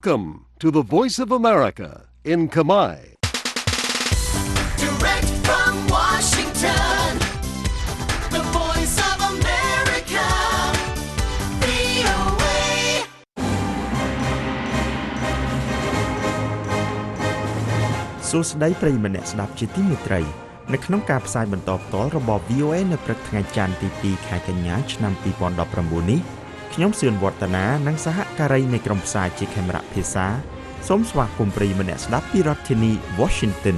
Welcome to the Voice of America in Khmer. Direct from Washington, the Voice of America, VOA. សួស្តីប្រិយមិត្តអ្នកស្ដាប់ជាទីមេត្រីនៅក្នុងការផ្សាយបន្តផ្ទាល់របស់ VOA នៅព្រឹកថ្ងៃច័ន្ទទី2ខែកញ្ញាឆ្នាំ2019នេះខ្ញុំសឿនវឌ្ឍនានិងសហការីនៃក្រុមផ្សាយជាខេមរៈភាសាសូមស្វាគមន៍ប្រិយមិត្តអ្នកស្ដាប់ពីរដ្ឋធានី Washington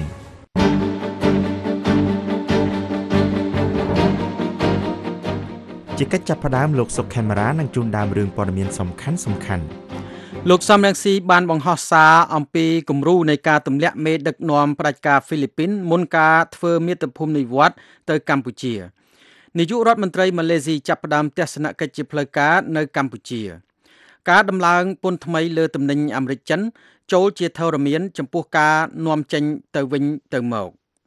ជាកិច្ចចាប់ផ្ដើមលោកសុកខេមរានឹងជូនដើមរឿងព័ត៌មានសំខាន់លោកសំរងស៊ីបានបង្ហោះសារអំពីគំរូនៃការទម្លាក់មេដឹកនាំផ្ដាច់ការហ្វីលីពីនមុនការធ្វើមាតុភូមិនិវត្តន៍ទៅកម្ពុជានាយករដ្ឋមន្ត្រីម៉ាឡេស៊ីចាប់ផ្ដើមទស្សនកិច្ចជាផ្លូវការនៅកម្ពុជាការដំឡើងពន្ធថ្មីលើទំនិញអាមេរិកចិនចូលជាធរមានចំពោះការនាំចេញទៅវិញទៅមក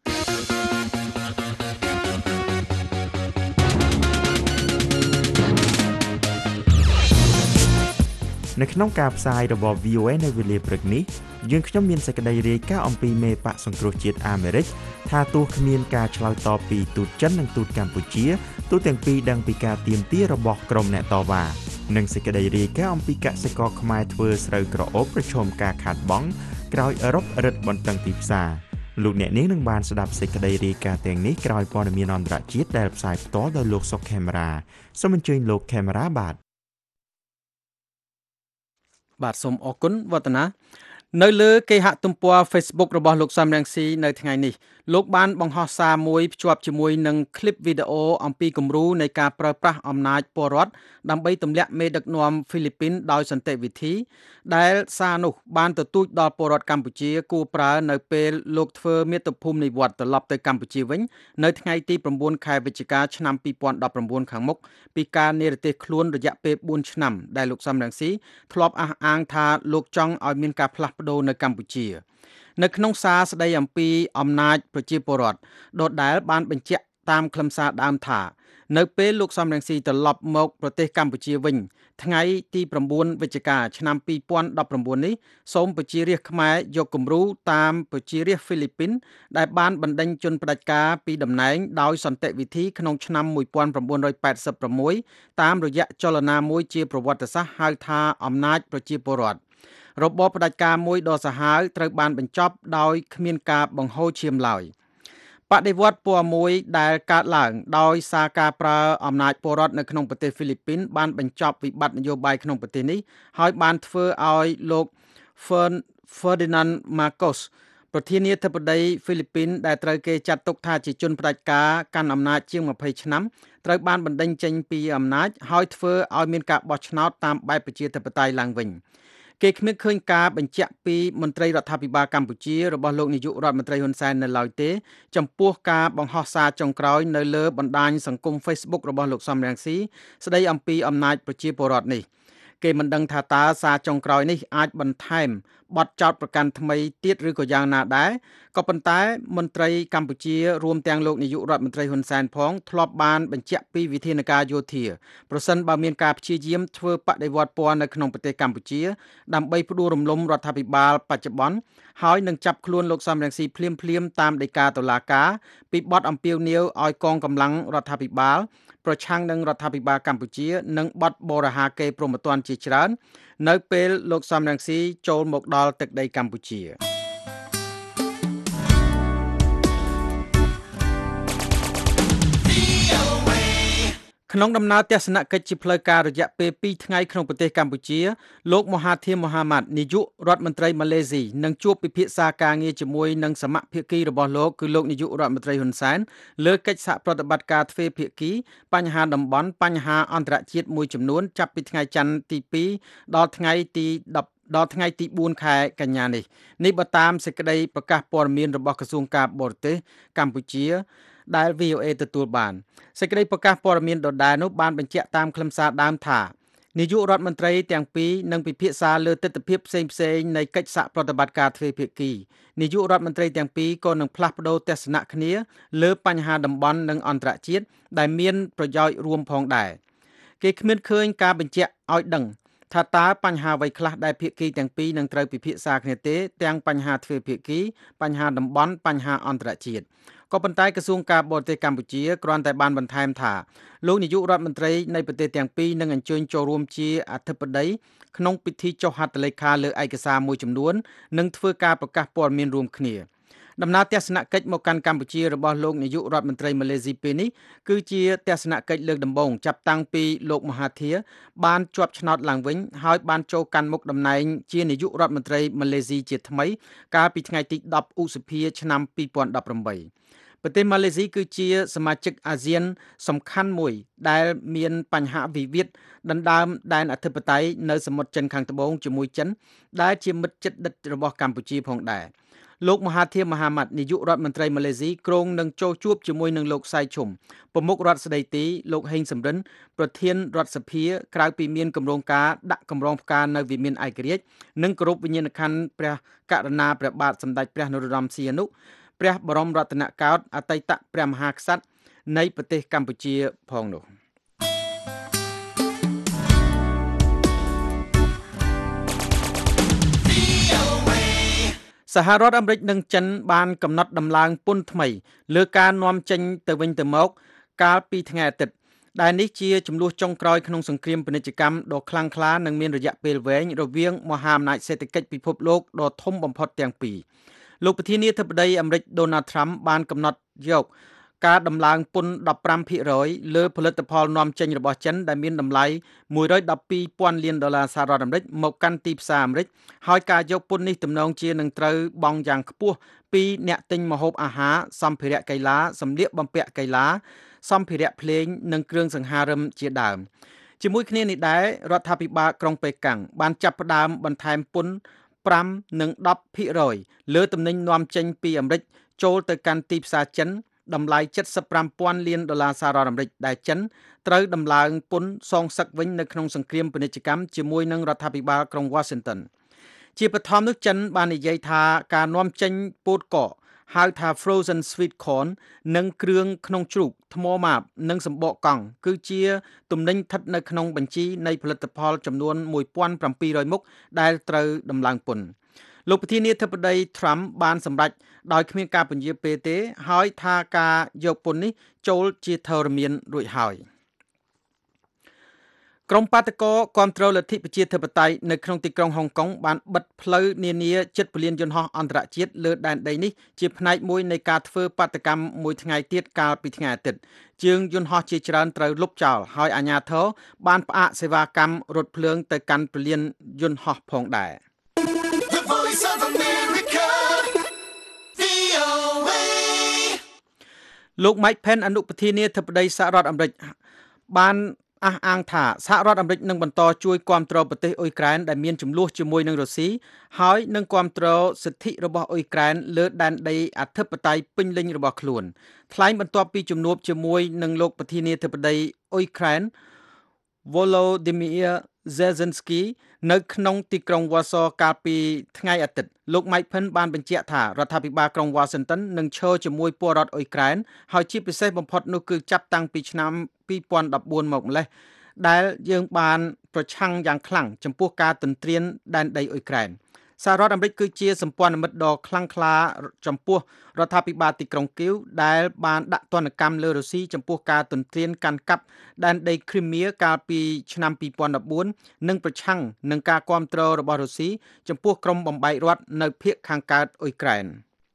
នៅក្នុងការផ្សាយរបស់ VOA នៅវេលាព្រឹកនេះយើងខ្ញុំមានសេចក្តីរាយការណ៍អំពីមេបកសង្គ្រោះជាតិអាមេរិកថាទោះគ្មានការឆ្លើយតបពីទូតចិននិងទូតកម្ពុជាទូទាំងពីរដឹងពីការទាមទាររបស់ក្រុមអ្នកតវ៉ានិងសេចក្តីរាយការណ៍អំពីកសិករខ្មែរធ្វើស្រូវក្រអូបប្រឈមការខាតបង់ក្រោយអឺរ៉ុបរឹតបន្តឹងទីផ្សារលោកអ្នកនាងនឹងបានស្ដាប់សេចក្តីរាយការណ៍ទាំងនេះក្រោយព័ត៌មានអន្តរជាតិដែលផ្សាយផ្ទាល់ដោយលោកសុកខេមរាសូមអញ្ជើញលោកខេមរាបាទសូមអរគុណវឌ្ឍនានៅលើគេហទំព័រ Facebook របស់លោកសំរងស៊ីនៅថ្ងៃនេះលោកបានបង្ហោះសារមួយភ្ជាប់ជាមួយនឹងคลิปវីដេអូអំពីគំរូនៃការប្រើប្រាស់អំណាចពលរដ្ឋដើម្បីទម្លាក់មេដឹកនាំហ្វីលីពីនដោយសន្តិវិធីដែលសារនោះបានទទូចដល់ពលរដ្ឋកម្ពុជាគួរប្រើនៅពេលលោកធ្វើមាតុភូមិនិវត្តន៍ត្រឡប់ទៅកម្ពុជាវិញនៅថ្ងៃទី9ខែវិច្ឆិកាឆ្នាំ2019ខាងមុខពីការនិរទេសខ្លួនរយៈពេល4ឆ្នាំដែលលោកសំរងស៊ីធ្លាប់អះអាងថាលោកចង់ឲ្យមានការផ្លាស់ប្ដូរនៅកម្ពុជានៅក្នុងសារស្ដីអំពីអំណាចប្រជាពលរដ្ឋដដែលបានបញ្ជាក់តាមខ្លឹមសារដើមថានៅពេលលោកសំរងស៊ីត្រឡប់មកប្រទេសកម្ពុជាវិញថ្ងៃទី9វិច្ឆិកាឆ្នាំ2019នេះសូមប្រជារាស្ត្រខ្មែរយកគំរូតាមប្រជារាស្ត្រហ្វីលីពីនដែលបានបណ្ដេញជនផ្ដាច់ការពីតំណែងដោយសន្តិវិធីក្នុងឆ្នាំ1986តាមរយៈចលនាមួយជាប្រវត្តិសាស្ត្រហៅថាអំណាចប្រជាពលរដ្ឋរបបផ្ដាច់ការមួយដ៏សាហាវត្រូវបានបញ្ចប់ដោយគ្មានការបង្ហូរឈាមឡើយបដិវត្តន៍ពណ៌មួយដែលកើតឡើងដោយសារការប្រើអំណាចពលរដ្ឋនៅក្នុងប្រទេសហ្វីលីពីនបានបញ្ចប់វិបត្តិនយោបាយក្នុងប្រទេសនេះហើយបានធ្វើឲ្យលោក Ferdinand Marcos ប្រធានាធិបតីហ្វីលីពីនដែលត្រូវគេចាត់ទុកថាជាជនផ្ដាច់ការកាន់អំណាចជាង20ឆ្នាំត្រូវបានបណ្ដេញចេញពីអំណាចហើយធ្វើឲ្យមានការបោះឆ្នោតតាមបែបប្រជាធិបតេយ្យឡើងវិញគេគ្មានឃើញការបញ្ជាក់ពីមន្ត្រីរដ្ឋាភិបាលកម្ពុជារបស់លោកនាយករដ្ឋមន្ត្រីហ៊ុនសែននៅឡើយទេចំពោះការបង្ហោះសារចុងក្រោយនៅលើបណ្ដាញសង្គម Facebook របស់លោកសំរងស៊ីស្ដីអំពីអំណាចប្រជាពលរដ្ឋនេះគេមិនដឹងថាតើសារចុងក្រោយនេះអាចបន្ថែមបទចោទប្រកាន់ថ្មីទៀតឬក៏យ៉ាងណាដែរក៏ប៉ុន្តែមន្ត្រីកម្ពុជារួមទាំងលោកនាយករដ្ឋមន្ត្រីហ៊ុនសែនផងធ្លាប់បានបញ្ជាក់ពីវិធានការយោធាប្រសិនបើមានការព្យាយាមធ្វើបដិវត្តពណ៌នៅក្នុងប្រទេសកម្ពុជាដើម្បីផ្ដួលរំលំរដ្ឋាភិបាលបច្ចុប្បន្នហើយនឹងចាប់ខ្លួនលោកសំរងស៊ីភ្លាមតាមដីកាតុលាការពីបទអំពាវនាវឲ្យកងកម្លាំងរដ្ឋាភិបាលប្រឆាំងនឹងរដ្ឋាភិបាលកម្ពុជានិងបទបរាហាកេរព្រហ្មទណ្ឌជាច្រើននៅពេលលោកសំរងស៊ីចូលមកដល់ទឹកដីកម្ពុជាក្នុងដំណើរទស្សនកិច្ចជាផ្លូវការរយៈពេល2ថ្ងៃក្នុងប្រទេសកម្ពុជាលោកមហាធិរម៉ូហាម៉ាត់នាយករដ្ឋមន្ត្រីម៉ាឡេស៊ីនឹងជួបពិភាក្សាការងារជាមួយនឹងសមាភាគីរបស់លោកគឺលោកនាយករដ្ឋមន្ត្រីហ៊ុនសែនលើកិច្ចសហប្រតិបត្តិការទ្វេភាគីបញ្ហាតំបន់បញ្ហាអន្តរជាតិមួយចំនួនចាប់ពីថ្ងៃច័ន្ទទី2ដល់ថ្ងៃទី4ខែកញ្ញានេះបើតាមសេចក្តីប្រកាសព័ត៌មានរបស់ក្រសួងការបរទេសកម្ពុជាដែល VOA ទទួលបានសេចក្តីប្រកាសព័ត៌មានដដែលនោះបានបញ្ជាក់តាមខ្លឹមសារដើមថានាយករដ្ឋមន្ត្រីទាំងពីរនឹងពិភាក្សាលើទស្សនវិជ្ជាផ្សេងនៃកិច្ចសហប្រតិបត្តិការទ្វេភាគីនាយករដ្ឋមន្ត្រីទាំងពីរក៏នឹងផ្លាស់ប្តូរទស្សនៈគ្នាលើបញ្ហាតំបន់និងអន្តរជាតិដែលមានប្រយោជន៍រួមផងដែរគេគ្មានឃើញការបញ្ជាក់ឲ្យដឹងថាតើបញ្ហាអ្វីខ្លះដែលភាគីទាំងពីរនឹងត្រូវពិភាក្សាគ្នាទេទាំងបញ្ហាទ្វេភាគីបញ្ហាតំបន់បញ្ហាអន្តរជាតិក៏ប៉ុន្តែក្រសួងការបរទេសកម្ពុជាគ្រាន់តែបានបន្ថែមថាលោកនាយករដ្ឋមន្ត្រីនៃប្រទេសទាំងពីរនឹងអញ្ជើញចូលរួមជាអធិបតីក្នុងពិធីចុះហត្ថលេខាលើឯកសារមួយចំនួននិងធ្វើការប្រកាសព័ត៌មានរួមគ្នាដំណើរទស្សនកិច្ចមកកាន់កម្ពុជារបស់លោកនាយករដ្ឋមន្ត្រីម៉ាឡេស៊ីពេលនេះគឺជាទស្សនកិច្ចលើកដំបូងចាប់តាំងពីលោកមហាធាបានជាប់ឆ្នោតឡើងវិញហើយបានចូលកាន់មុខតំណែងជានាយករដ្ឋមន្ត្រីម៉ាឡេស៊ីជាថ្មីកាលពីថ្ងៃទី10ឧសភាឆ្នាំ2018ប្រទេសម៉ាឡេស៊ីគឺជាសមាជិកអាស៊ានសំខាន់មួយដែលមានបញ្ហាវិវាទដណ្ដើមដែនអធិបតេយ្យនៅសមុទ្រចិនខាងត្បូងជាមួយចិនដែលជាមិត្តជិតដិតរបស់កម្ពុជាផងដែរលោកមហាធាមហាម៉ាត់នាយករដ្ឋមន្ត្រីម៉ាឡេស៊ីក្រុងនឹងចូលជួបជាមួយនឹងលោកសៃឈុំប្រមុខរដ្ឋស្ដីទីលោកហេងសំរិនប្រធានរដ្ឋសភាក្រៅពីមានគម្រោងការដាក់កម្រងផ្កានៅវិមានឯករាជ្យនិងគោរពវិញ្ញាណក្ខន្ធព្រះករុណាព្រះបាទសម្ដេចព្រះនរោត្តមសីហនុព្រះបរមរតនកោដ្ឋអតីតព្រះមហាក្សត្រនៃប្រទេសកម្ពុជាផងនោះសហរដ្ឋអាមេរិកនិងចិនបានកំណត់ដំឡើងពន្ធថ្មីលើការនាំចេញទៅវិញទៅមកកាលពីថ្ងៃអាទិត្យដែលនេះជាចំនួនចុងក្រោយក្នុងសង្គ្រាមពាណិជ្ជកម្មដ៏ខ្លាំងក្លានិងមានរយៈពេលវែងរវាងមហាអំណាចសេដ្ឋកិច្ចពិភពលោកដ៏ធំបំផុតទាំងពីរលោកប្រធានាធិបតីអាមេរិកដូណាល់ត្រាំបានកំណត់យកការដំឡើងពន្ធ 15% លើផលិតផលនាំចេញរបស់ចិនដែលមានតម្លៃ$112,000 លានសហរដ្ឋអាមេរិកមកកាន់ទីផ្សារអាមេរិកហើយការយកពន្ធនេះទំនងជានឹងត្រូវបង់យ៉ាងខ្ពស់ពីអ្នកទិញម្ហូបអាហារសម្ភារៈកីឡាសម្លៀកបំពាក់កីឡាសម្ភារៈភ្លេងនិងគ្រឿងសង្ហារិមជាដើមជាមួយគ្នានេះដែររដ្ឋាភិបាលក្រុងប៉េកាំងបានចាប់ផ្ដើមបន្ថែមពន្ធ5 និង 10% លើទំនិញនាំចេញពីអាមេរិកចូលទៅកាន់ទីផ្សារចិនតម្លៃ$75,000 លានសហរដ្ឋអាមេរិកដែលចិនត្រូវដំឡើងពន្ធសងសឹកវិញនៅក្នុងសង្គ្រាមពាណិជ្ជកម្មជាមួយនឹងរដ្ឋាភិបាលក្រុង Washington ជាបឋមនោះចិនបាននិយាយថាការនាំចេញពោតកកហៅថា frozen sweet corn និងគ្រឿងក្នុងជ្រូកថ្មម៉ាបនិងសម្បកកង់គឺជាទំនិញស្ថិតនៅក្នុងបញ្ជីនៃផលិតផលចំនួន1700មុខដែលត្រូវដំឡើងពន្ធលោកប្រធានាធិបតី Trump បានសម្រេចដោយគ្មានការពន្យាពេលទេហើយថាការយកពន្ធនេះចូលជាធរមានរួចហើយក្រុមបាតកោគាំទ្រលទ្ធិប្រជាធិបតេយ្យនៅក្នុងទីក្រុងហុងកុងបានបិទផ្លូវនានាជិតពលានយន្តហោះអន្តរជាតិលើដែនដីនេះជាផ្នែកមួយនៃការធ្វើបាតកម្មមួយថ្ងៃទៀតកាលពីថ្ងៃអាទិត្យជាងយន្តហោះជាច្រើនត្រូវលុបចោលហើយអាជ្ញាធរបានផ្អាកសេវាកម្មរថភ្លើងទៅកាន់ពលានយន្តហោះផងដែរលោក Mike Pence អនុប្រធានាធិបតីសហរដ្ឋអាមេរិកបានអះអាងថាសហរដ្ឋអាមេរិកនឹងបន្តជួយគាំទ្រប្រទេសអ៊ុយក្រែនដែលមានជម្លោះជាមួយនឹងរុស្ស៊ីហើយនឹងគាំទ្រសិទ្ធិរបស់អ៊ុយក្រែនលើដែនដីអធិបតេយ្យពេញលេញរបស់ខ្លួនថ្លែងបន្ទាប់ពីជំនួបជាមួយនឹងលោកប្រធានាធិបតីអ៊ុយក្រែន Volodymyr Zelensky នៅក្នុងទីក្រុង Warsaw កាលពីថ្ងៃអាទិត្យលោក Mike Pence បានបញ្ជាក់ថារដ្ឋាភិបាលក្រុង Washington នឹងឈរជាមួយពលរដ្ឋអ៊ុយក្រែនហើយជាពិសេសបំផុតនោះគឺចាប់តាំងពីឆ្នាំ2014មកម្លេះដែលយើងបានប្រឆាំងយ៉ាងខ្លាំងចំពោះការទន្ទ្រានដែនដីអ៊ុយក្រែនសហរដ្ឋអាមេរិកគឺជាសម្ព័ន្ធមិត្តដ៏ខ្លាំងក្លាចំពោះរដ្ឋាភិបាលទីក្រុងគីវដែលបានដាក់ទណ្ឌកម្មលើរុស្ស៊ីចំពោះការទន្ទ្រានកាន់កាប់ដែនដីគ្រីមៀកាលពីឆ្នាំ2014និងប្រឆាំងនឹងការគាំទ្ររបស់រុស្ស៊ីចំពោះក្រុមបំបែករដ្ឋនៅភាគខាងកើតអ៊ុយក្រែន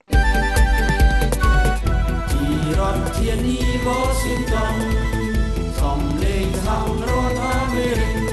ពីរដ្ឋធានី Washington សំឡេងសហរដ្ឋអាមេរិក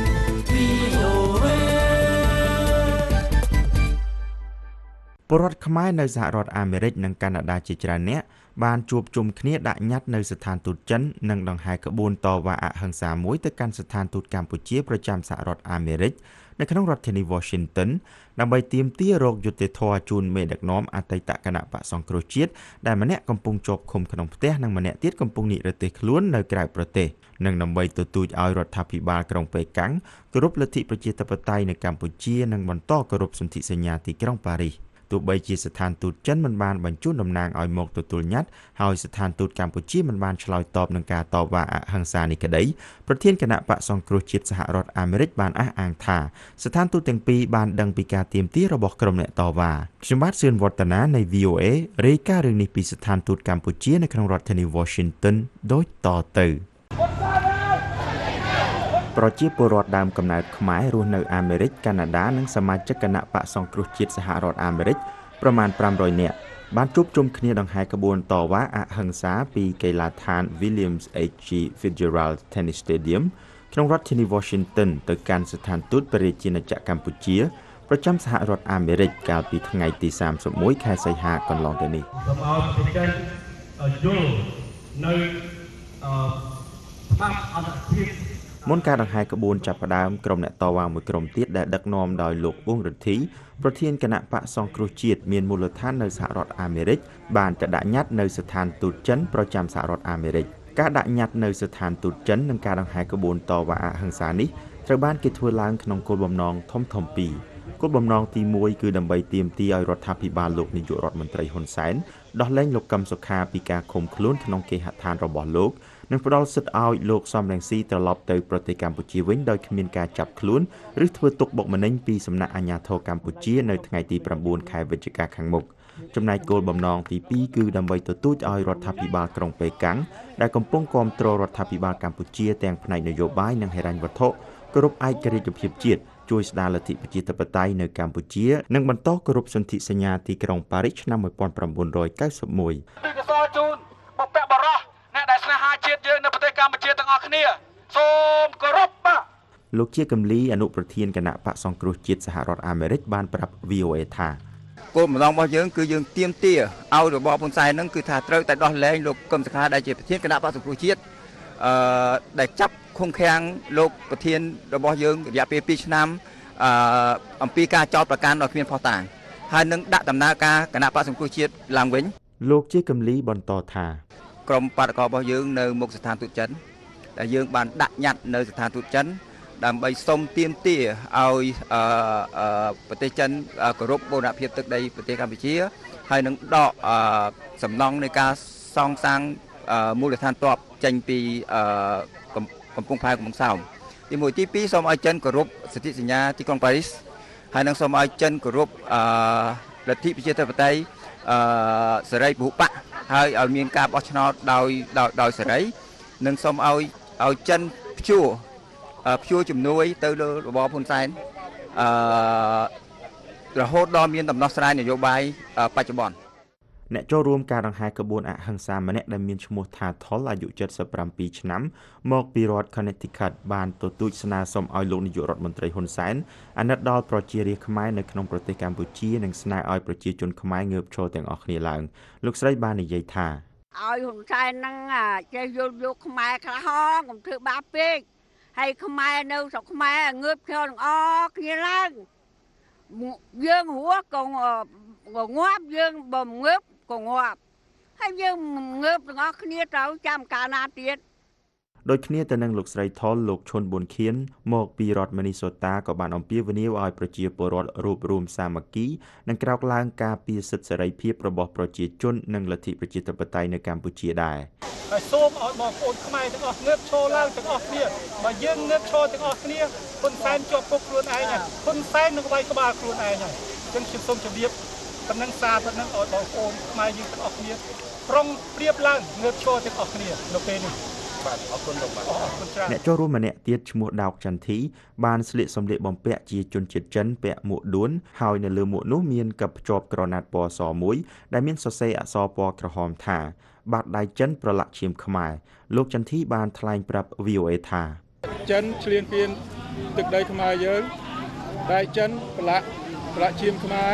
ពលរដ្ឋខ្មែរនៅសហរដ្ឋអាមេរិកនិងកាណាដាជាច្រើនអ្នកបានជួបជុំគ្នាដាក់ញត្តិនៅស្ថានទូតចិននិងដង្ហែក្បួនតវ៉ាអហិង្សាមួយទៅកាន់ស្ថានទូតកម្ពុជាប្រចាំសហរដ្ឋអាមេរិកនៅក្នុងរដ្ឋធានី Washington ដើម្បីទាមទាររកយុត្តិធម៌ជូនមេដឹកនាំអតីតគណៈបក្សសង្គ្រោះជាតិដែលម្នាក់កំពុងជាប់ឃុំក្នុងផ្ទះនិងម្នាក់ទៀតកំពុងនិរទេសខ្លួននៅក្រៅប្រទេសនិងដើម្បីទទូចឲ្យរដ្ឋាភិបាលក្រុងប៉េកាំងគោរពលទ្ធិប្រជាធិបតេយ្យនៅកម្ពុជានិងបន្តគោរពសន្ធិសញ្ញាទីក្រុងប៉ារីសទោះបីជាស្ថានទូតចិនមិនបានបញ្ជូនតំណាងឲ្យមកទទួលញត្តិហើយស្ថានទូតកម្ពុជាមិនបានឆ្លើយតបនឹងការតវ៉ាអហិង្សានេះក្តីប្រធានគណៈបកសង្គ្រោះជាតិសហរដ្ឋអាមេរិកបានអះអាងថាស្ថានទូតទាំងពីរបានដឹងពីការទាមទាររបស់ក្រុមអ្នកតវ៉ាខ្ញុំបាទសឿនវឌ្ឍនានៃ VOA រាយការណ៍រឿងនេះពីស្ថានទូតកម្ពុជានៅក្នុងរដ្ឋធានី Washington ដូចតទៅប្រជាពលរដ្ឋដើមកំណើតខ្មែររស់នៅអាមេរិកកាណាដានិងសមាជិកគណៈបកសង្គ្រោះជាតិសហរដ្ឋអាមេរិកប្រមាណ500នាក់បានជួបជុំគ្នាដង្ហែក្បួនតវ៉ាអហិង្សាពីកីឡាដ្ឋាន Williams H.G. Fitzgerald Tennis Stadium ក្នុងរដ្ឋធានី Washington ទៅកាន់ស្ថានទូតព្រះរាជាណាចក្រកម្ពុជាប្រចាំសហរដ្ឋអាមេរិកកាលពីថ្ងៃទី31ខែសីហាកន្លងទៅនេះសូមឲ្យប្រទេសយល់នៅច្បាប់អន្តរជាតិមុនការដង្ហែក្បួនចាប់ផ្ដើមក្រុមអ្នកតវ៉ាមួយក្រុមទៀតដែលដឹកនាំដោយលោកវង្សរិទ្ធីប្រធានគណៈបកសង្គ្រោះជាតិមានមូលដ្ឋាននៅសហរដ្ឋអាមេរិកបានទៅដាក់ញត្តិនៅស្ថានទូតចិនប្រចាំសហរដ្ឋអាមេរិកការដាក់ញត្តិនៅស្ថានទូតចិននិងការដង្ហែក្បួនតវ៉ាអហិង្សានេះត្រូវបានគេធ្វើឡើងក្នុងគោលបំណងធំៗពីរគោលបំណងទី1គឺដើម្បីទាមទារឲ្យរដ្ឋាភិបាលលោកនាយករដ្ឋមន្ត្រីហ៊ុនសែនដោះលែងលោកកឹមសុខាពីការឃុំខ្លួនក្នុងគេហដ្ឋានរបស់លោកនិងផ្ដល់សិទ្ធិឲ្យលោកសំរងស៊ីត្រឡប់ទៅប្រទេសកម្ពុជាវិញដោយគ្មានការចាប់ខ្លួនឬធ្វើទុកបុកម្នេញពីសំណាក់អាជ្ញាធរកម្ពុជានៅថ្ងៃទី9ខែវិច្ឆិកាខាងមុខចំណែកគោលបំណងទី2គឺដើម្បីទទូចឲ្យរដ្ឋាភិបាលក្រុងប៉េកាំងដែលកំពុងគាំទ្ររដ្ឋាភិបាលកម្ពុជាទាំងផ្នែកនយោបាយនិងហិរញ្ញវត្ថុគោរពឯករាជ្យភាពជាតិជួយស្ដារលទ្ធិប្រជាធិបតេយ្យនៅកម្ពុជានិងបន្តគោរពសន្ធិសញ្ញាទីក្រុងប៉ារីសឆ្នាំ1991 ពីកសលជូនបពបរោះអ្នកដែលស្នេហាជាតិយើងនៅប្រទេសកម្ពុជាទាំងអស់គ្នាសូមគោរពបាទលោកជាកំលីអនុប្រធានគណៈបកសង្គ្រោះជាតិសហរដ្ឋអាមេរិកបានប្រាប់ VOA ថាគោលបំណងរបស់យើងគឺយើងទាមទារឲ្យរបបហ៊ុនសែនហ្នឹងគឺថាត្រូវតែដោះលែងលោកកឹមសុខាដែលជាប្រធានគណៈបកសង្គ្រោះជាតិដែលចាប់ឃុំឃាំងលោកប្រធានរបស់យើងរយៈពេល2ឆ្នាំអំពីការចោទប្រកាន់ដោយគ្មានភស្តុតាងហើយនឹងដាក់ដំណើរការគណៈបកសង្គ្រោះជាតិឡើងវិញលោកជាកំលីបន្តថាក្រុមបដិកររបស់យើងនៅមុខស្ថានទូតចិនដែលយើងបានដាក់ញត្តិនៅស្ថានទូតចិនដើម្បីសុំទាមទារឲ្យប្រទេសចិនគោរពបូរណភាពទឹកដីប្រទេសកម្ពុជាហើយនឹងដកសំណង់នៃការសង់សាងមូលដ្ឋានទ័ពចេញពីកំពង់ផែកំពង់សោមទី1ទី2សូមឲ្យចិនគោរពសន្ធិសញ្ញាទីក្រុងប៉ារីសហើយនឹងសូមឲ្យចិនគោរពលទ្ធិប្រជាធិបតេយ្យសេរីពហុបកហើយឲ្យមានការបោះឆ្នោតដោយសេរីនិងសូមឲ្យចិនព្យួរជំនួយទៅលើរបបហ៊ុនសែនរហូតដល់មានដំណោះស្រាយនយោបាយបច្ចុប្បន្នអ្នកចូលរួមការដង្ហែក្បួនអហិង្សាម្នាក់ដែលមានឈ្មោះថាថុលអាយុ77ឆ្នាំមកពីរដ្ឋ Connecticut បានទទូចស្នើសុំឲ្យលោកនាយករដ្ឋមន្ត្រីហ៊ុនសែនអាណិតដល់ប្រជារាស្ត្រខ្មែរនៅក្នុងប្រទេសកម្ពុជានិងស្នើឲ្យប្រជាជនខ្មែរងើបឈរទាំងអស់គ្នាឡើងលោកស្រីបាននិយាយថាឲ្យហ៊ុនសែនហ្នឹងចេះយកខ្មែរខ្លះកុំធ្វើបាបពេកហើយខ្មែរនៅស្រុកខ្មែរងើបឈរទាំងអស់គ្នាឡើងយើងហួរក៏ងាប់យើងបើងើបក៏ងាប់ហើយយើងងើបទាំងអស់គ្នាត្រូវចាំកាលណាទៀតដូចគ្នាទៅនឹងលោកស្រីថុលលោកឈុនប៊ុនខៀនមកពីរដ្ឋមីនីសូតាក៏បានអំពាវនាវឲ្យប្រជាពលរដ្ឋរួបរวมសាមគ្គីនិងក្រោកឡើងការពារសិទ្ធិសេរីភាពរបស់ប្រជាជននិងលទ្ធិប្រជាធិបតេយ្យនៅកម្ពុជាដែរហើយសូមឲ្យបងប្អូនខ្មែរទាំងអស់ងើបឈរឡើងទាំងអស់គ្នាបើយើងងើបឈរទាំងអស់គ្នាហ៊ុនសែនជាប់គុកខ្លួនឯងហើយហ៊ុនសែននឹងវាយក្បាលខ្លួនឯងហើយអញ្ចឹងខ្ញុំសូមជម្រាបប៉ុណ្ណឹងសារប៉ុណ្ណឹងឲ្យបងប្អូនខ្មែរយើងទាំងអស់គ្នាប្រុងប្រៀបឡើងងើបឈរទាំងអស់គ្នានៅពេលនេះបាទអរគុណលោកបាទអរគុណច្រើនអ្នកចូលរួមម្នាក់ទៀតឈ្មោះដោកចន្ទធីបានស្លៀកសម្លៀកបំពាក់ជាជនជាតិចិនពាក់មួកដួនហើយនៅលើមួកនោះមានកັບភ្ជាប់ក្រណាត់ពណ៌សមួយដែលមានសរសេរអក្សរពណ៌ក្រហមថាបាត់ដៃចិនប្រឡាក់ឈាមខ្មែរលោកចន្ទធីបានថ្លែងប្រាប់ VOA ថាចិនឈ្លានពានទឹកដីខ្មែរយើងដៃចិនប្រឡាក់ឈាមខ្មែរ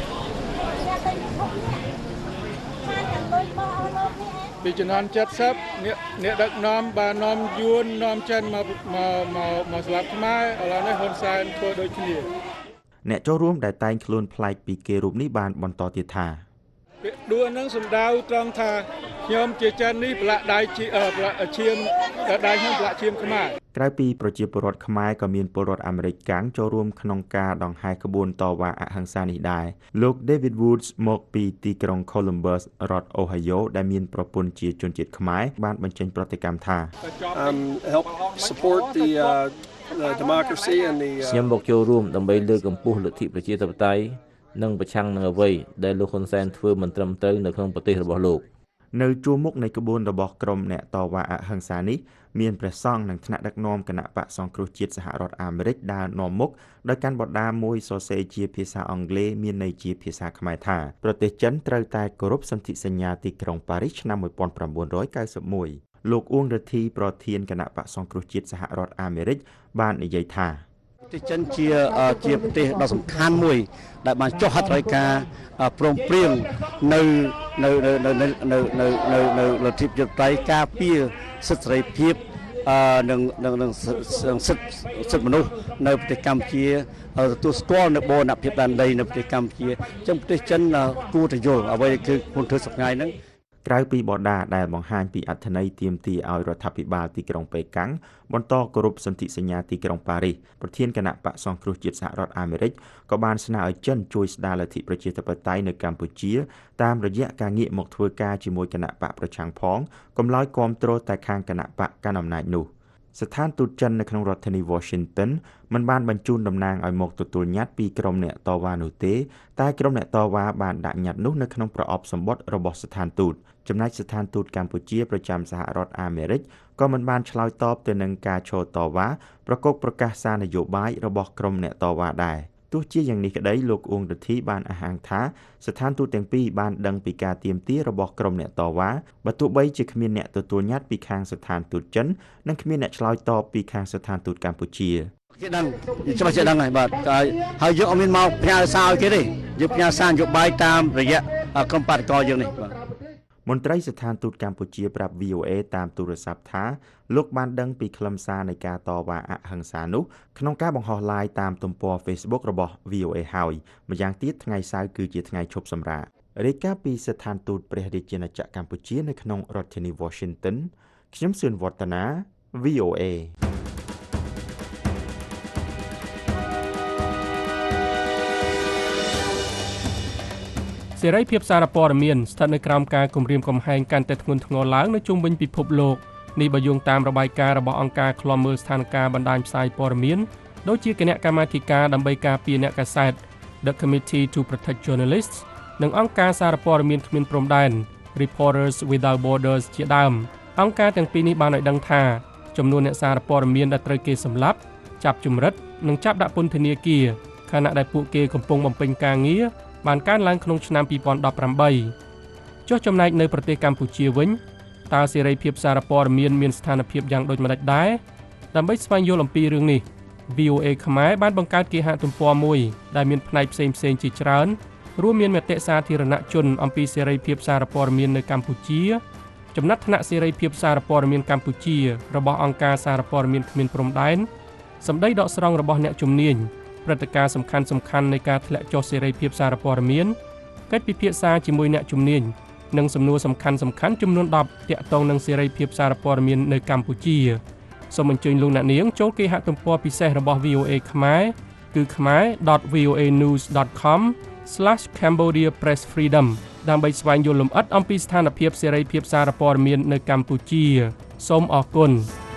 ពីជំនាន់70អ្នកដឹកនាំបាននាំយួននាំចិនមកស្លាប់ខ្មែរឥឡូវនេះហ៊ុនសែនធ្វើដូចគ្នាអ្នកចូលរួមដែលតែងខ្លួនប្លែកពីគេរូបនេះបានបន្តទៀតថាពាក្យដួលនឹងសំដៅត្រង់ថាខ្ញុំជាចិននេះប្រឡាក់ដៃឈាមដៃខ្ញុំប្រឡាក់ឈាមខ្មែរក្រៅពីប្រជាពលរដ្ឋខ្មែរក៏មានពលរដ្ឋអាមេរិកកាំងចូលរួមក្នុងការដង្ហែក្បួនតវ៉ាអហិង្សានេះដែរលោក David Woods មកពីទីក្រុង Columbus រដ្ឋ Ohio ដែលមានប្រពន្ធជាជនជាតិខ្មែរបានបញ្ចេញប្រតិកម្មថា help support the democracy and the ខ្ញុំមកចូលរួមដើម្បីលើកកម្ពស់លទ្ធិប្រជាធិបតេយ្យនិងប្រឆាំងនឹងអ្វីដែលលោកហ៊ុនសែនធ្វើមិនត្រឹមត្រូវនៅក្នុងប្រទេសរបស់លោកនៅជួរមុខនៃក្បួនរបស់ក្រុមអ្នកតវ៉ាអហិង្សានេះមានព្រះសង្ឃនិងថ្នាក់ដឹកនាំគណៈបកសង្គ្រោះជាតិសហរដ្ឋអាមេរិកដើរនាំមុខដោយកាន់បដាមួយសរសេរជាភាសាអង់គ្លេសមានន័យជាភាសាខ្មែរថាប្រទេសចិនត្រូវតែគោរពសន្ធិសញ្ញាទីក្រុងប៉ារីសឆ្នាំ1991លោកអ៊ួងរទ្ធីប្រធានគណៈបកសង្គ្រោះជាតិសហរដ្ឋអាមេរិកបាននិយាយថាប្រទេសចិនជាប្រទេសដ៏សំខាន់មួយដែលបានចុះហត្ថលេខាព្រមព្រៀងនៅលទ្ធិប្រជាធិបតេយ្យការពារសិទ្ធិសេរីភាពនិងសិទ្ធិមនុស្សនៅប្រទេសកម្ពុជាទទួលស្គាល់នៅបូរណភាពដែនដីនៅប្រទេសកម្ពុជាអញ្ចឹងប្រទេសចិនគួរតែយល់អ្វីគឺខ្លួនធ្វើសប្តាហ៍ហ្នឹងក្រៅពីបដាដែលបង្ហាញពីអត្ថន័យទាមទារឲ្យរដ្ឋាភិបាលទីក្រុងប៉េកាំងបន្តគោរពសន្ធិសញ្ញាទីក្រុងប៉ារីសប្រធានគណៈបកសង្គ្រោះជាតិសហរដ្ឋអាមេរិកក៏បានស្នើឲ្យចិនជួយស្ដារលទ្ធិប្រជាធិបតេយ្យនៅកម្ពុជាតាមរយៈការងាកមកធ្វើការជាមួយគណៈបកប្រឆាំងផងកុំឡើយគាំទ្រតែខាងគណៈបកកាន់អំណាចនោះស្ថានទូតចិននៅក្នុងរដ្ឋធានី Washington មិនបានបញ្ជូនតំណាងឲ្យមកទទួលញត្តិពីក្រុមអ្នកតវ៉ានោះទេតែក្រុមអ្នកតវ៉ាបានដាក់ញត្តិនោះនៅក្នុងប្រអប់សម្បត្តិរបស់ស្ថានទូតចំណែកស្ថានទូតកម្ពុជាប្រចាំសហរដ្ឋអាមេរិកក៏មិនបានឆ្លើយតបទៅនឹងការឈរតវ៉ាប្រកបប្រកាសសារនយោបាយរបស់ក្រុមអ្នកតវ៉ាដែរទោះជាយ៉ាងនេះក្តីលោកអ៊ួងរទ្ធីបានអះអាងថាស្ថានទូតទាំងពីរបានដឹងពីការទាមទាររបស់ក្រុមអ្នកតវ៉ាបើទោះបីជាគ្មានអ្នកទទួលញត្តិពីខាងស្ថានទូតចិននិងគ្មានអ្នកឆ្លើយតបពីខាងស្ថានទូតកម្ពុជាគេដឹងច្បាស់ជាដឹងហើយបាទហើយយើងអត់មានមកផ្ញើសារឲ្យគេទេយើងផ្ញើសារនយោបាយតាមរយៈក្រុមបដិការយើងនេះបាទមន្ត្រីស្ថានទូតកម្ពុជាប្រាប់ VOA តាមទូរស័ព្ទថាលោកបានដឹងពីខ្លឹមសារនៃការតវ៉ាអហិង្សានោះក្នុងការបង្ហោះ live តាមទំព័រ Facebook របស់ VOA ហើយម្យ៉ាងទៀតថ្ងៃសៅរ៍គឺជាថ្ងៃឈប់សម្រាករាយការណ៍ពីស្ថានទូតព្រះរាជាណាចក្រកម្ពុជានៅក្នុងរដ្ឋធានី Washington ខ្ញុំសឿនវឌ្ឍនា VOA សេរីភាពសារព័ត៌មានស្ថិតនៅក្រោមការគំរាមកំហែងកាន់តែធ្ងន់ធ្ងរឡើងនៅជុំវិញពិភពលោកនេះបើយោងតាមរបាយការណ៍របស់អង្គការឃ្លាំមើលស្ថានភាពបណ្ដាញផ្សាយព័ត៌មានដូចជាគណៈកម្មាធិការដើម្បីការពារអ្នកកាសែត The Committee to Protect Journalists និងអង្គការសារព័ត៌មានគ្មានព្រំដែន Reporters Without Borders ជាដើមអង្គការទាំងពីរនេះបានឲ្យដឹងថាចំនួនអ្នកសារព័ត៌មានដែលត្រូវគេសម្លាប់ចាប់ជំរិតនិងចាប់ដាក់ពន្ធនាគារខណៈដែលពួកគេកំពុងបំពេញការងារបានកើនឡើងក្នុងឆ្នាំ2018ចុះចំណែកនៅប្រទេសកម្ពុជាវិញតើសេរីភាពសារព័ត៌មានស្ថានភាពយ៉ាងដូចម្តេចដែរដើម្បីស្វែងយល់អំពីរឿងនេះ VOA ខ្មែរបានបង្កើតគេហទំព័រមួយដែលមានផ្នែកផ្សេងៗជាច្រើនរួមមានមតិសាធារណជនអំពីសេរីភាពសារព័ត៌មាននៅកម្ពុជាចំណាត់ថ្នាក់សេរីភាពសារព័ត៌មានកម្ពុជារបស់អង្គការសារព័ត៌មានគ្មានព្រំដែនសម្ដីដកស្រង់របស់អ្នកជំនាញព្រឹត្តិការណ៍សំខាន់ៗនៃការធ្លាក់ចុះសេរីភាពសារព័ត៌មានកិច្ចពិភាក្សាជាមួយអ្នកជំនាញនិងសំណួរសំខាន់ចំនួន10ទាក់ទងនឹងសេរីភាពសារព័ត៌មាននៅកម្ពុជាសូមអញ្ជើញលោកអ្នកនាងចូលគេហទំព័រពិសេសរបស់ VOA ខ្មែរគឺ khmer.voanews.com/Cambodia Press Freedom ដើម្បីស្វែងយល់លម្អិតអំពីស្ថានភាពសេរីភាពសារព័ត៌មាននៅកម្ពុជាសូមអរគុណ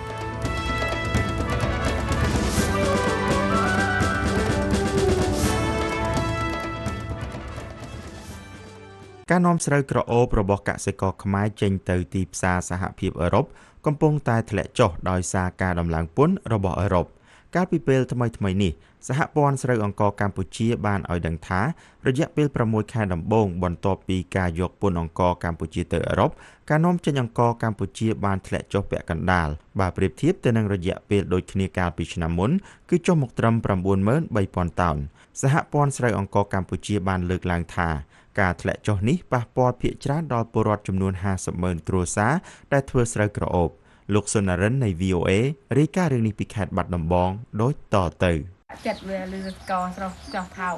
ការនាំស្រូវក្រអូបរបស់កសិករខ្មែរចេញទៅទីផ្សារសហភាពអឺរ៉ុបកំពុងតែធ្លាក់ចុះដោយសារការដំឡើងពន្ធរបស់អឺរ៉ុបកាលពីពេលថ្មីនេះសហព័ន្ធស្រូវអង្ករកម្ពុជាបានឲ្យដឹងថារយៈពេល6ខែដំបូងបន្ទាប់ពីការយកពន្ធអង្ករកម្ពុជាទៅអឺរ៉ុបការនាំចេញអង្ករកម្ពុជាបានធ្លាក់ចុះពាក់កណ្ដាលបើប្រៀបធៀបទៅនឹងរយៈពេលដូចគ្នាកាលពីឆ្នាំមុនគឺចុះមកត្រឹម 93,000 តោនសហព័ន្ធស្រូវអង្ករកម្ពុជាបានលើកឡើងថាការធ្លាក់ចុះនេះប៉ះពាល់ភាគច្រើនដល់ពលរដ្ឋចំនួន 50,000 គ្រួសារដែលធ្វើស្រូវក្រអូបលោកសុណារិននៃ VOA រាយការណ៍រឿងនេះពីខេត្តបាត់ដំបងដូចតទៅចិត្តវាលឺស្កស្រស់ចោះថោក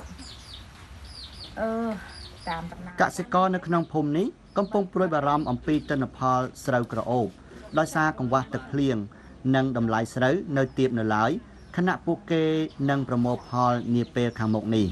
តាមដំណើរកសិករនៅក្នុងភូមិនេះកំពុងព្រួយបារម្ភអំពីទិន្នផលស្រូវក្រអូបដោយសារកង្វះទឹកភ្លៀងនិងតម្លៃស្រូវនៅទាបនៅឡើយខណៈពួកគេនឹងប្រមូលផលនាពេលខាងមុខនេះ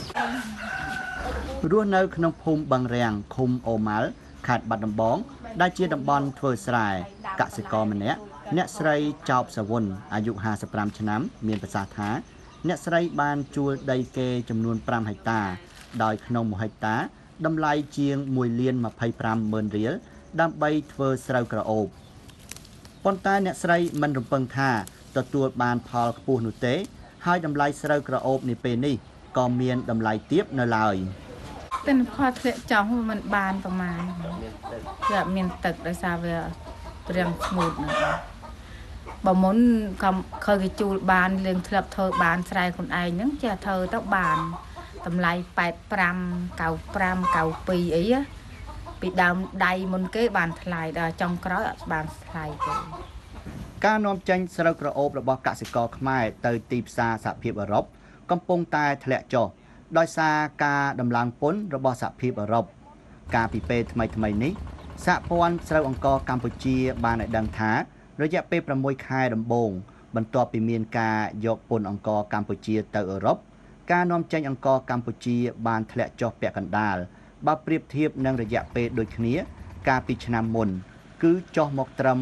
រស់នៅក្នុងភូមិបឹងរាំងឃុំអូម៉ាល់ខេត្តបាត់ដំបងដែលជាតំបន់ធ្វើស្រែកសិករម្នាក់អ្នកស្រីចោបសាវុនអាយុ55ឆ្នាំមានប្រសាសន៍ថាអ្នកស្រីបានជួលដីគេចំនួន5ហិកតាដោយក្នុង1ហិកតាតម្លៃជាង1,25,000 រៀលដើម្បីធ្វើស្រូវក្រអូបប៉ុន្តែអ្នកស្រីមិនរំពឹងថាទទួលបានផលខ្ពស់នោះទេហើយតម្លៃស្រូវក្រអូបនាពេលនេះក៏មានតម្លៃទាបនៅឡើយទិន្នផលធ្លាក់ចុះមិនបានប្រមាណវាមានទឹកដោយសារវារាំងស្ងួតហ្នឹងបើមុនក៏ឃើញគេជួលបានលឿងធ្លាប់ធ្វើបានស្រែខ្លួនឯងហ្នឹងចេះធ្វើទៅបានតម្លៃ85 95 92អីពីដើមដៃមុនគេបានថ្លៃដល់ចុងក្រោយអត់បានថ្លៃទេការនាំចេញស្រូវក្រអូបរបស់កសិករខ្មែរទៅទីផ្សារសហភាពអឺរ៉ុបកំពុងតែធ្លាក់ចុះដោយសារការដំឡើងពន្ធរបស់សហភាពអឺរ៉ុបកាលពីពេលថ្មីនេះសហព័ន្ធស្រូវអង្ករកម្ពុជាបានឲ្យដឹងថារយៈពេល6ខែដំបូងបន្ទាប់ពីមានការយកពន្ធអង្ករកម្ពុជាទៅអឺរ៉ុបការនាំចេញអង្ករកម្ពុជាបានធ្លាក់ចុះពាក់កណ្ដាលបើប្រៀបធៀបនឹងរយៈពេលដូចគ្នាកាលពីឆ្នាំមុនគឺចុះមកត្រឹម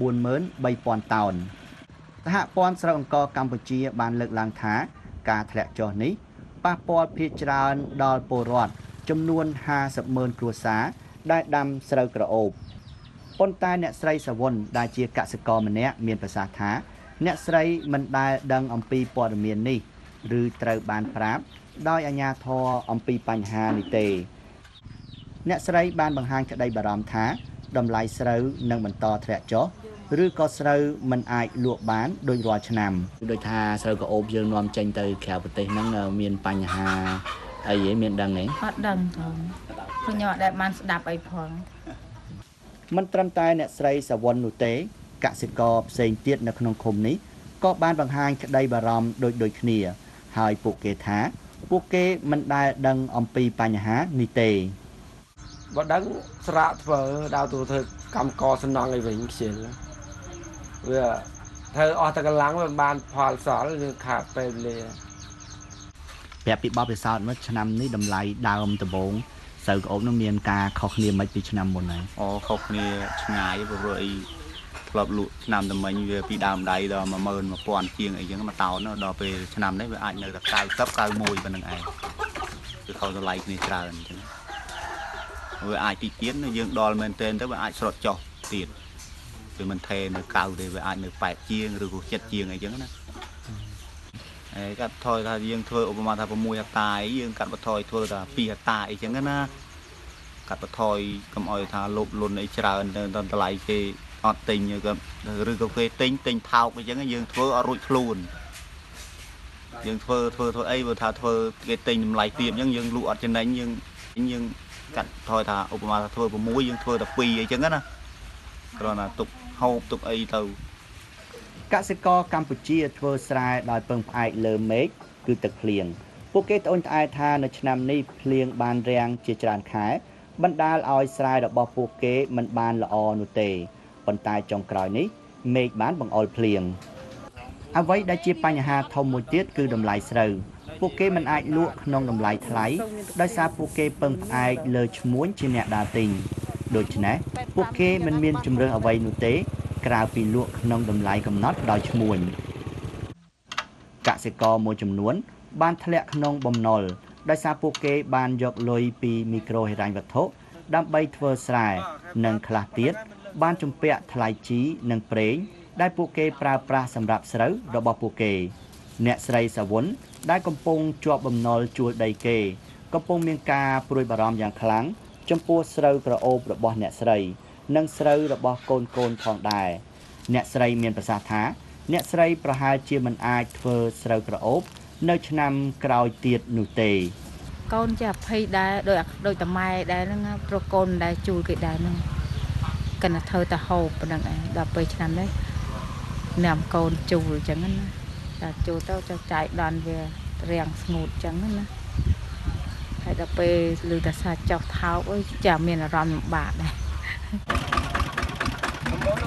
93,000 តោនសហព័ន្ធស្រូវអង្ករកម្ពុជាបានលើកឡើងថាការធ្លាក់ចុះនេះប៉ះពាល់ភាគច្រើនដល់ពលរដ្ឋចំនួន50,000 គ្រួសារដែលដាំស្រូវក្រអូបប៉ុន្តែអ្នកស្រីសាវុនដែលជាកសិករម្នាក់មានប្រសាសន៍ថាអ្នកស្រីមិនដែលដឹងអំពីព័ត៌មាននេះឬត្រូវបានប្រាប់ដោយអាជ្ញាធរអំពីបញ្ហានេះទេអ្នកស្រីបានបង្ហាញក្តីបារម្ភថាតម្លៃស្រូវនឹងបន្តធ្លាក់ចុះឬក៏ស្រូវមិនអាចលក់បានដូចរាល់ឆ្នាំដូចថាស្រូវក្រអូបយើងនាំចេញទៅក្រៅប្រទេសហ្នឹងមានបញ្ហាអីហ៎មានដឹងទេអត់ដឹងផងខ្ញុំអត់ដែលបានស្ដាប់អីផងមិនត្រឹមតែអ្នកស្រីសាវុននោះទេកសិករផ្សេងទៀតនៅក្នុងឃុំនេះក៏បានបង្ហាញក្តីបារម្ភដូចគ្នាហើយពួកគេថាពួកគេមិនដែលដឹងអំពីបញ្ហានេះទេបើដឹងស្រាក់ធ្វើដល់ទៅធ្វើកម្មករសំណងអីវិញខ្ជិលវាធ្វើអស់តែកម្លាំងវាបានផលសល់យើងខាតពេលវេលាប្រាប់ពីបបពិសោធន៍មកឆ្នាំនេះតម្លៃដើមដំបូងស្រូវក្រអូបនោះមានការខុសគ្នាមិនពីឆ្នាំមុនហើយអូខុសគ្នាឆ្ងាយព្រោះអីធ្លាប់លក់ឆ្នាំតែមិញវាពីដើមដៃដល់ 11,000 ជាងអីចឹងមកតោនដល់ពេលឆ្នាំនេះវាអាចនៅតែ90 91ប៉ុណ្្នឹងឯងគឺខុសតម្លៃគ្នាច្រើនអញ្ចឹងវាអាចទីទៀតយើងដល់មែនទែនទៅវាអាចស្រត់ចុះទៀតវាមិនថេនៅ90ទេវាអាចនៅ8ជាងឬក៏7ជាងអីចឹងណាហើយកាត់ថយថាយើងធ្វើឧបមាថា6ហិកតាអីយើងកាត់បន្ថយធ្វើថា2ហិកតាអីចឹងណាកាត់បន្ថយកុំឲ្យថាលុបលុនអីច្រើនទៅតម្លៃគេអត់ទិញក៏ឬក៏គេទិញថោកអីចឹងយើងធ្វើអត់រួចខ្លួនយើងធ្វើអីបើថាធ្វើគេទិញតម្លៃទាបអញ្ចឹងយើងលក់អត់ចំណេញយើងកាត់ថយថាឧបមាថាធ្វើ6យើងធ្វើតែ2អីចឹងណាគ្រាន់តែទុកហូបទុកអីទៅកសិករកម្ពុជាធ្វើស្រែដោយពឹងផ្អែកលើមេឃគឺទឹកភ្លៀងពួកគេត្អូញត្អែថានៅឆ្នាំនេះភ្លៀងបានរាំងជាច្រើនខែបណ្ដាលឲ្យស្រែរបស់ពួកគេមិនបានល្អនោះទេប៉ុន្តែចុងក្រោយនេះមេឃបានបង្អុរភ្លៀងអ្វីដែលជាបញ្ហាធំមួយទៀតគឺតម្លៃស្រូវពួកគេមិនអាចលក់ក្នុងតម្លៃថ្លៃដោយសារពួកគេពឹងផ្អែកលើឈ្មួញជាអ្នកដើរទិញដូច្នេះពួកគេមិនមានជម្រើសអ្វីនោះទេក្រៅពីលក់ក្នុងតម្លៃកំណត់ដោយឈ្មួញកសិករមួយចំនួនបានធ្លាក់ក្នុងបំណុលដោយសារពួកគេបានយកលុយពីមីក្រូហិរញ្ញវត្ថុដើម្បីធ្វើស្រែនិងខ្លះទៀតបានជំពាក់ថ្លៃជីនិងប្រេងដែលពួកគេប្រើប្រាស់សម្រាប់ស្រូវរបស់ពួកគេអ្នកស្រីសាវុនដែលកំពុងជាប់បំណុលជួលដីគេកំពុងមានការព្រួយបារម្ភយ៉ាងខ្លាំងចំពោះស្រូវក្រអូបរបស់អ្នកស្រីនិងស្រូវរបស់កូនផងដែរអ្នកស្រីមានប្រសាសន៍ថាអ្នកស្រីប្រហែលជាមិនអាចធ្វើស្រូវក្រអូបនៅឆ្នាំក្រោយទៀតនោះទេកូនជាភ័យដែរដោយតម៉ែដែរហ្នឹងប្រកូនដែរជួលគេដែរហ្នឹងកណ្ដាធ្វើតែហូបប៉ុណ្្នឹងឯងដល់ពេលឆ្នាំនេះញ៉ាំកូនជួលអញ្ចឹងណាតែជួលទៅចែកដន់វារាំងស្ងួតអញ្ចឹងណាហើយដល់ពេលឮតែសាច់ចុះថោកអើយចាមានអារម្មណ៍លំបាកដែរ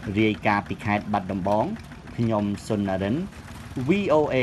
រាយការណ៍ពីខេត្តបាត់ដំបងខ្ញុំសុននរិន VOA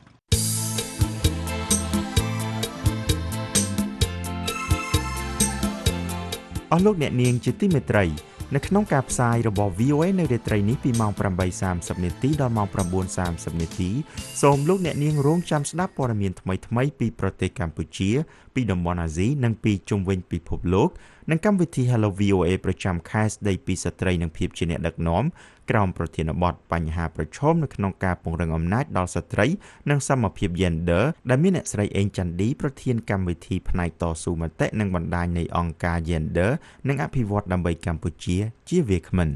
អស់លោកអ្នកនាងជាទីមេត្រីនៅក្នុងការផ្សាយរបស់ VOA នៅរាត្រីនេះពីម៉ោង 8:30 នាទីដល់ម៉ោង 9:30 នាទីសូមលោកអ្នកនាងរងចាំស្ដាប់ព័ត៌មានថ្មីៗពីប្រទេសកម្ពុជាពីតំបន់អាស៊ីនិងពីជុំវិញពិភពលោកនិងកម្មវិធី Hello VOA ប្រចាំខែស្ដីពីស្ត្រីនិងភាពជាអ្នកដឹកនាំក្រោមប្រធានបទបញ្ហាប្រឈមនៅក្នុងការពង្រឹងអំណាចដល់ស្ត្រីនិងសមភាព Gender ដែលមានអ្នកស្រីអេងច័ន្ទឌីប្រធានកម្មវិធីផ្នែកតស៊ូមតិនិងបណ្ដាញនៃអង្គការ Gender និងអភិវឌ្ឍដើម្បីកម្ពុជាជាវាគ្មិន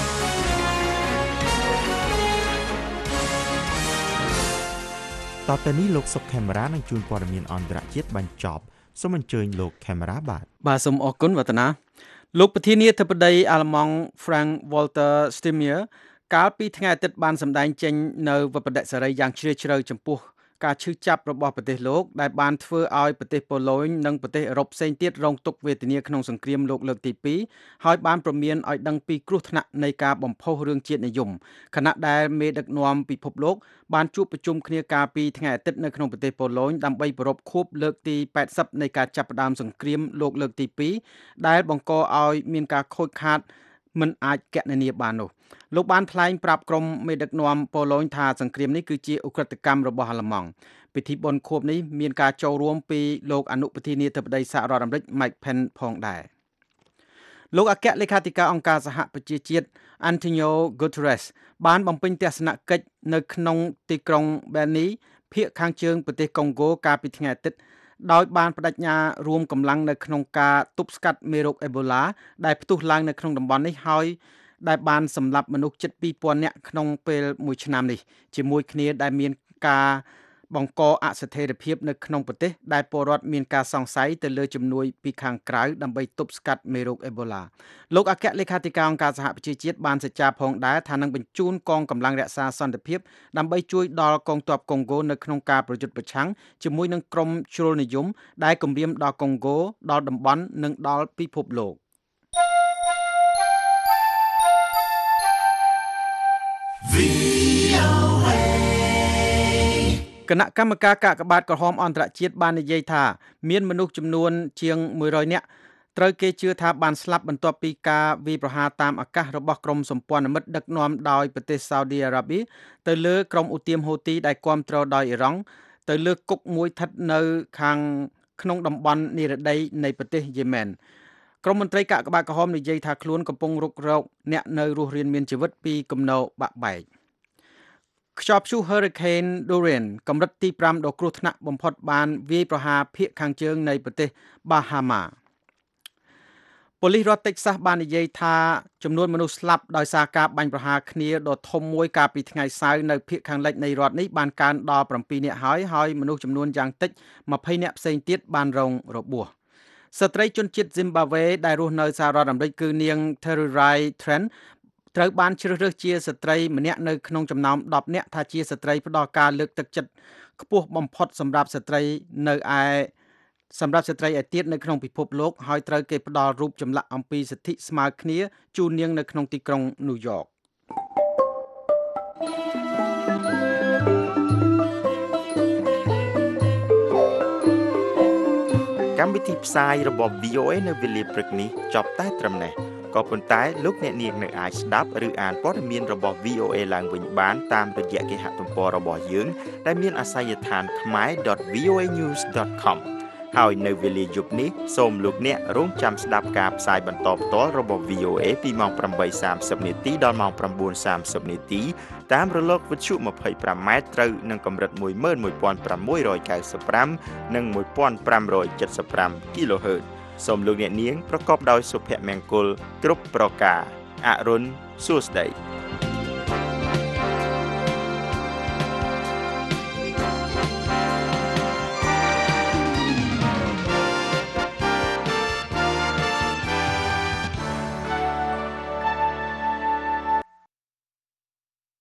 តទៅនេះលោកសុកខេមរ៉ានឹងជួនព័ត៌មានអន្តរជាតិបញ្ចប់សូមអញ្ជើញលោកខេមរ៉ាបាទសូមអរគុណវឌ្ឍនាលោកប្រធានាធិបតីអាល្លឺម៉ង់ Frank Walter Steinmeier កាលពីថ្ងៃអាទិត្យបានសម្ដែងចេញនៅវិបត្តិសេរីយ៉ាងជ្រាលជ្រៅចំពោះការឈឺចាប់របស់ប្រទេសលោកដែលបានធ្វើឲ្យប្រទេសប៉ូឡូញនិងប្រទេសអឺរ៉ុបផ្សេងទៀតរងទុក្ខវេទនាក្នុងសង្គ្រាមលោកលើកទី2ហើយបានព្រមានឲ្យដឹងពីគ្រោះថ្នាក់នៃការបំផុសរឿងជាតិនិយមខណៈដែលមេដឹកនាំពិភពលោកបានជួបប្រជុំគ្នាកាលពីថ្ងៃអាទិត្យនៅក្នុងប្រទេសប៉ូឡូញដើម្បីប្រារព្ធខួបលើកទី80នៃការចាប់ផ្ដើមសង្គ្រាមលោកលើកទី2ដែលបង្កឲ្យមានការខូចខាតមិនអាចគណនាបាននោះលោកបានថ្លែងប្រាប់ក្រុមមេដឹកនាំប៉ូឡូញថាសង្គ្រាមនេះគឺជាឧក្រិដ្ឋកម្មរបស់អាល្លឺម៉ង់ពិធីបុណ្យខួបនេះមានការចូលរួមពីលោកអនុប្រធានាធិបតីសហរដ្ឋអាមេរិក Mike Pence ផងដែរលោកអគ្គលេខាធិការអង្គការសហប្រជាជាតិ Antonio Guterres បានបំពេញទស្សនកិច្ចនៅក្នុងទីក្រុង Beni ភាគខាងជើងប្រទេសកុងហ្គោកាលពីថ្ងៃអាទិត្យដោយបានបដិញ្ញារួមកម្លាំងនៅក្នុងការទប់ស្កាត់មេរោគអេបូឡាដែលផ្ទុះឡើងនៅក្នុងតំបន់នេះហើយដែលបានសម្លាប់មនុស្សជិត 2000 នាក់ក្នុងពេលមួយឆ្នាំនេះជាមួយគ្នាដែលមានការបង្កអស្ថិរភាពនៅក្នុងប្រទេសដែលពលរដ្ឋមានការសង្ស័យទៅលើជំនួយពីខាងក្រៅដើម្បីទប់ស្កាត់មេរោគអេបូឡាលោកអគ្គលេខាធិការអង្គការសហប្រជាជាតិបានសច្ចាផងដែរថានឹងបញ្ជូនកងកម្លាំងរក្សាសន្តិភាពដើម្បីជួយដល់កងទ័ពកុងហ្គោនៅក្នុងការប្រយុទ្ធប្រឆាំងជាមួយនឹងក្រុមជ្រុលនិយមដែលគំរាមដល់កុងហ្គោដល់តំបន់និងដល់ពិភពលោកគណៈកម្មការកាកបាទក្រហមអន្តរជាតិបាននិយាយថាមានមនុស្សចំនួនជាង100នាក់ត្រូវគេជឿថាបានស្លាប់បន្ទាប់ពីការវាយប្រហារតាមអាកាសរបស់ក្រុមសម្ព័ន្ធមិត្តដឹកនាំដោយប្រទេសសាអូឌីអារ៉ាប៊ីទៅលើក្រុមឧទាមហូទីដែលគាំទ្រដោយអ៊ីរ៉ង់ទៅលើគុកមួយស្ថិតនៅខាងក្នុងតំបន់និរដីនៃប្រទេសយេម៉ែនក្រុមមន្ត្រីកាកបាទក្រហមនិយាយថាខ្លួនកំពុងរុករកអ្នកនៅរស់រានមានជីវិតពីគំនរបាក់បែកខ្យល់ព្យុះ Hurricane Dorian កម្រិតទី5ដ៏គ្រោះថ្នាក់បំផុតបានវាយប្រហារភាគខាងជើងនៃប្រទេស Bahama ប៉ូលីសរដ្ឋ Texas បាននិយាយថាចំនួនមនុស្សស្លាប់ដោយសារការបាញ់ប្រហារគ្នាដ៏ធំមួយកាលពីថ្ងៃសៅរ៍នៅភាគខាងលិចនៃរដ្ឋនេះបានកើនដល់7នាក់ហើយមនុស្សចំនួនយ៉ាងតិច20នាក់ផ្សេងទៀតបានរងរបួសស្ត្រីជនជាតិ Zimbabwe ដែលរស់នៅសហរដ្ឋអាមេរិកគឺនាង Tererai Trentត្រូវបានជ្រើសរើសជាស្ត្រីម្នាក់នៅក្នុងចំណោម10នាក់ថាជាស្ត្រីផ្ដល់ការលើកទឹកចិត្តខ្ពស់បំផុតសម្រាប់ស្ត្រីឯទៀតនៅក្នុងពិភពលោកហើយត្រូវគេផ្ដល់រូបចម្លាក់អំពីសិទ្ធិស្មើគ្នាជូននាងនៅក្នុងទីក្រុងញូវយ៉កកម្មវិធីផ្សាយរបស់ VOA នៅវេលាព្រឹកនេះចប់តែត្រឹមនេះក៏ប៉ុន្តែលោកអ្នកនាងនៅអាចស្ដាប់ឬអានព័ត៌មានរបស់ VOA ឡើងវិញបានតាមរយៈគេហទំព័ររបស់យើងដែលមានអាសយដ្ឋាន khmer.voanews.com ហើយនៅវេលាយប់នេះសូមលោកអ្នករងចាំស្ដាប់ការផ្សាយបន្តផ្ទាល់របស់ VOA ពីម៉ោង 8:30 នាទីដល់ម៉ោង 9:30 នាទីតាមរលកវិទ្យុ 25 ម៉ែត្រត្រូវនឹងកម្រិត 11695 និង 1575 kHz សូមលោកអ្នកនាងប្រកបដោយសុភមង្គលគ្រប់ប្រការអរុនសួស្តី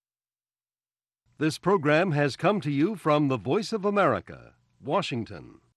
This program has come to you from the Voice of America, Washington.